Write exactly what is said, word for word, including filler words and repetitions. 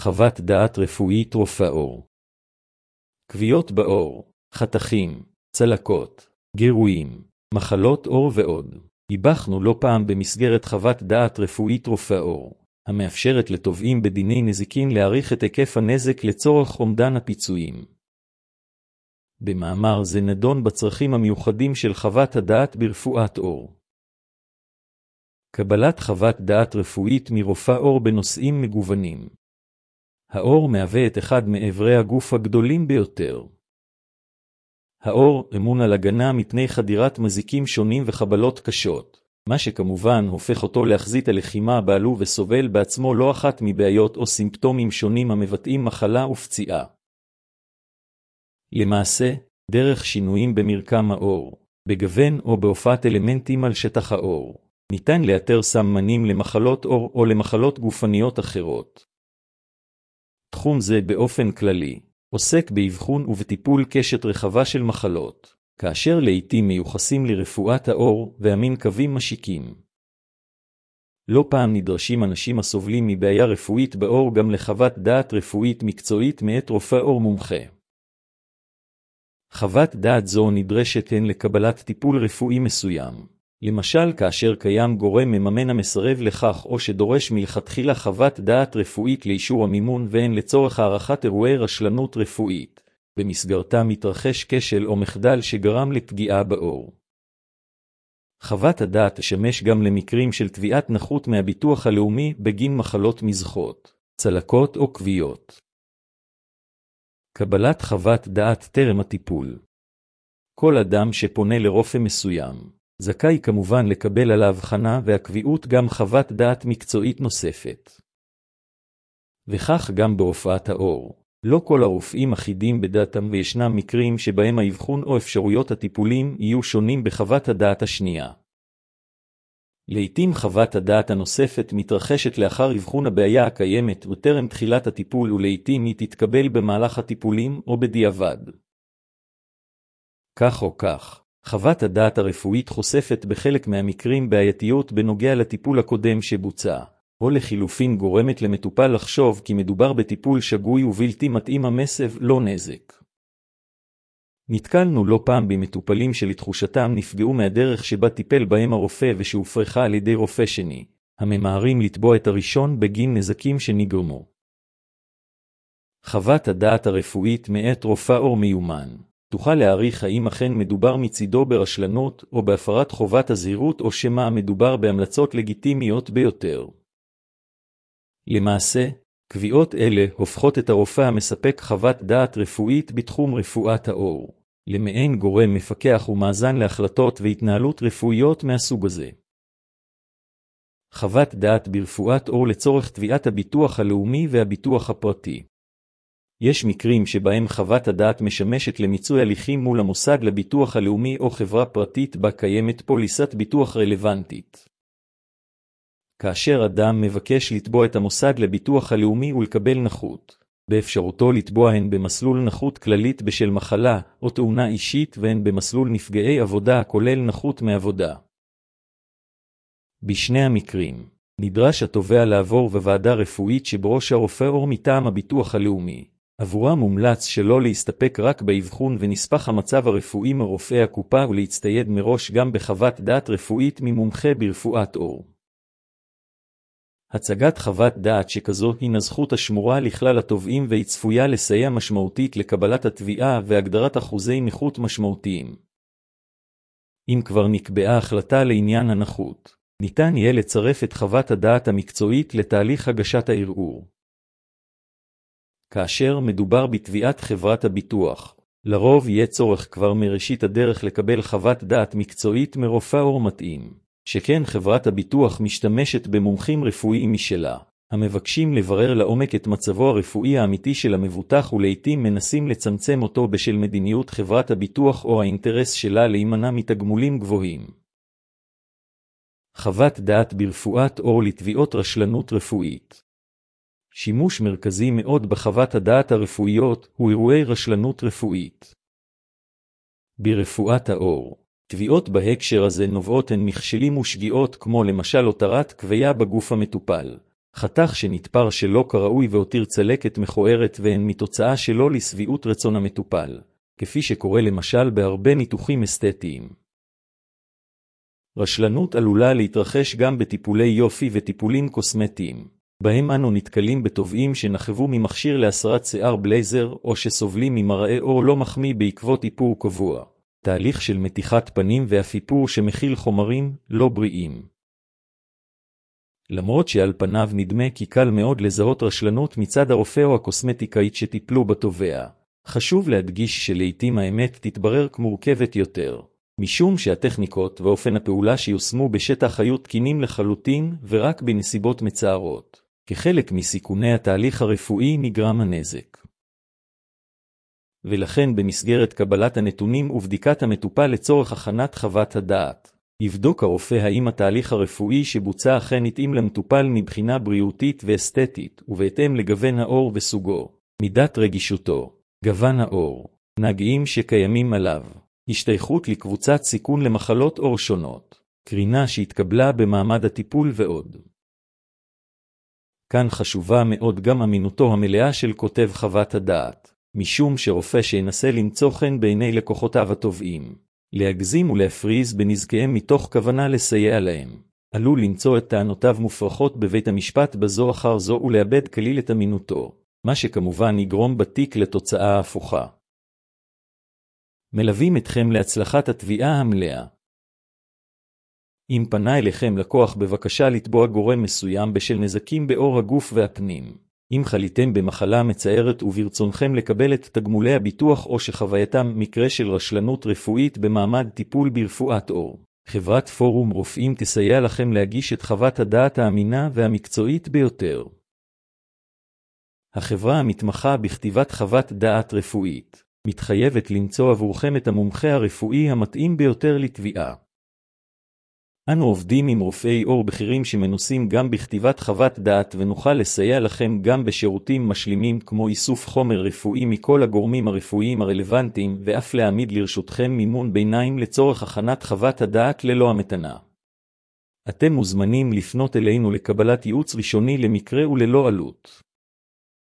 חוות דעת רפואית רופא עור. כוויות בעור, חתכים, צלקות, גירויים, מחלות עור ועוד. היבחנו לא פעם במסגרת חוות דעת רפואית רופא עור, המאפשרת לתובעים בדיני נזיקין להעריך את היקף הנזק לצורך אומדן הפיצויים. במאמר זה נדון בצרכים המיוחדים של חוות הדעת ברפואת עור. קבלת חוות דעת רפואית מרופא עור בנושאים מגוונים. העור מהווה את אחד מאיברי הגוף הגדולים ביותר. העור אמון על הגנה מפני חדירת מזיקים שונים וחבלות קשות, מה שכמובן הופך אותו להחזית הלחימה בעלו וסובל בעצמו לא אחת מבעיות או סימפטומים שונים המבטאים מחלה ופציעה. למעשה, דרך שינויים במרקם העור, בגוון או בהופעת אלמנטים על שטח העור, ניתן לאתר סמנים למחלות עור או למחלות גופניות אחרות. תחום זה באופן כללי עוסק באבחון ובטיפול קשת רחבה של מחלות, כאשר לעתים מיוחסים לרפואת העור והמין קווים משיקים. לא פעם נדרשים אנשים הסובלים מבעיה רפואית בעור גם לחוות דעת רפואית מקצועית מאת רופא עור מומחה. חוות דעת זו נדרשת הן לקבלת טיפול רפואי מסוים, למשל כאשר קיים גורם מממן המסרב לכך או שדורש מלכתחילה חוות דעת רפואית לאישור המימון והן לצורך הערכת אירועי רשלנות רפואית, במסגרתה מתרחש כשל או מחדל שגרם לפגיעה בעור. חוות הדעת תשמש גם למקרים של תביעת נכות מהביטוח הלאומי בגין מחלות מזחות, צלקות או כוויות. קבלת חוות דעת טרם הטיפול. כל אדם שפונה לרופא מסוים, זכאי כמובן לקבל על ההבחנה והקביעות גם חוות דעת מקצועית נוספת. וכך גם ברפואת העור. לא כל הרופאים אחידים בדעתם וישנם מקרים שבהם האבחון או אפשרויות הטיפולים יהיו שונים בחוות הדעת השנייה. לעתים חוות הדעת הנוספת מתרחשת לאחר אבחון הבעיה הקיימת וטרם תחילת הטיפול ולעתים היא תתקבל במהלך הטיפולים או בדיעבד. כך או כך, חוות הדעת הרפואית חושפת בחלק מהמקרים בעייתיות בנוגע לטיפול הקודם שבוצע, או לחילופין גורמת למטופל לחשוב כי מדובר בטיפול שגוי ובלתי מתאים המסב לא נזק. נתקלנו לא פעם במטופלים שלתחושתם נפגעו מהדרך שבה טיפל בהם הרופא ושהופרחה על ידי רופא שני, הממהרים לתבוע את הראשון בגין נזקים שנגרמו. חוות הדעת הרפואית מאת רופא עור מיומן תוכל להעריך האם אכן מדובר מצידו ברשלנות או בהפרת חובת הזהירות או שמא מדובר בהמלצות לגיטימיות ביותר. למעשה, קביעות אלה הופכות את הרופא המספק חוות דעת רפואית בתחום רפואת העור, למעין גורם מפקח ומאזן להחלטות והתנהלות רפואיות מהסוג הזה. חוות דעת ברפואת עור לצורך תביעת הביטוח הלאומי והביטוח הפרטי. יש מקרים שבהם חוות הדעת משמשת למיצוי הליכים מול המוסד לביטוח הלאומי או חברה פרטית בה קיימת פוליסת ביטוח רלוונטית. כאשר אדם מבקש לתבוע את המוסד לביטוח הלאומי ולקבל נכות, באפשרותו לתבוע הן במסלול נכות כללית בשל מחלה או תאונה אישית והן במסלול נפגעי עבודה הכולל נכות מעבודה. בשני המקרים, נדרש התובע לעבור בוועדה רפואית שבראש הרופא עור מטעם הביטוח הלאומי. עבורה מומלץ שלא להסתפק רק באבחון ונספח המצב הרפואי מרופא הקופה ולהצטייד מראש גם בחוות דעת רפואית ממומחה ברפואת עור. הצגת חוות דעת שכזו הינה זכות השמורה לכלל התובעים והיא צפויה לסייע משמעותית לקבלת התביעה והגדרת אחוזי נכות משמעותיים. אם כבר נקבעה החלטה לעניין הנכות, ניתן יהיה לצרף את חוות הדעת המקצועית לתהליך הגשת הערעור. כאשר מדובר בתביעת חברת הביטוח, לרוב יהיה צורך כבר מראשית הדרך לקבל חוות דעת מקצועית מרופא עור מתאים, שכן חברת הביטוח משתמשת במומחים רפואיים משלה, המבקשים לברר לעומק את מצבו הרפואי האמיתי של המבוטח ולעיתים מנסים לצמצם אותו בשל מדיניות חברת הביטוח או האינטרס שלה להימנע מתגמולים גבוהים. חוות דעת ברפואת עור לתביעות רשלנות רפואית. שימוש מרכזי מאוד בחוות הדעת הרפואיות הוא אירועי רשלנות רפואית. ברפואת העור, תביעות בהקשר הזה נובעות הן מכשלים ושגיאות כמו למשל הותרת כוויה בגוף המטופל, חתך שנתפר שלא כראוי והותיר צלקת מכוערת והן מתוצאה שלא לשביעות רצון המטופל, כפי שקורה למשל בהרבה ניתוחים אסתטיים. רשלנות עלולה להתרחש גם בטיפולי יופי וטיפולים קוסמטיים, בהם אנו נתקלים בתובעים שנחבו ממכשיר להסרת שיער בלייזר או שסובלים ממראה עור לא מחמיא בעקבות איפור קבוע, תהליך של מתיחת פנים ואף איפור שמכיל חומרים לא בריאים. למרות שעל פניו נדמה כי קל מאוד לזהות רשלנות מצד הרופא או הקוסמטיקאית שטיפלו בתובע, חשוב להדגיש שלעיתים האמת תתברר כמורכבת יותר, משום שהטכניקות ואופן הפעולה שיושמו בשטח היו תקינים לחלוטין ורק בנסיבות מצערות. כחלק מסיכוני התהליך הרפואי נגרם הנזק. ולכן במסגרת קבלת הנתונים ובדיקת המטופל לצורך הכנת חוות הדעת, יבדוק הרופא האם התהליך הרפואי שבוצע אכן התאים למטופל מבחינה בריאותית ואסתטית, ובהתאם לגוון העור וסוגו, מידת רגישותו, גוון העור, נגעים שקיימים עליו, השתייכות לקבוצת סיכון למחלות עור שונות, קרינה שהתקבלה במעמד הטיפול ועוד. כאן חשובה מאוד גם אמינותו המלאה של כותב חוות הדעת, משום שרופא שינסה למצוא חן בעיני לקוחותיו התובעים, להגזים ולהפריז בנזקיהם מתוך כוונה לסייע להם, עלול למצוא את טענותיו מופרכות בבית המשפט בזו אחר זו ולאבד כליל את אמינותו, מה שכמובן יגרום בתיק לתוצאה ההפוכה. מלווים אתכם להצלחת התביעה המלאה. אם פנה אליכם לקוח בבקשה לתבוע גורם מסוים בשל נזקים בעור הגוף והפנים, אם חליתם במחלה מצערת וברצונכם לקבל את תגמולי הביטוח או שחווייתם מקרה של רשלנות רפואית במעמד טיפול ברפואת עור, חברת פורום רופאים תסייע לכם להגיש את חוות הדעת האמינה והמקצועית ביותר. החברה המתמחה בכתיבת חוות דעת רפואית מתחייבת למצוא עבורכם את המומחה הרפואי המתאים ביותר לתביעה. אנו עובדים עם רופאי עור בכירים שמנוסים גם בכתיבת חוות דעת ונוכל לסייע לכם גם בשירותים משלימים כמו איסוף חומר רפואי מכל הגורמים הרפואיים הרלוונטיים ואף להעמיד לרשותכם מימון ביניים לצורך הכנת חוות הדעת ללא המתנה. אתם מוזמנים לפנות אלינו לקבלת ייעוץ ראשוני למקרה וללא עלות.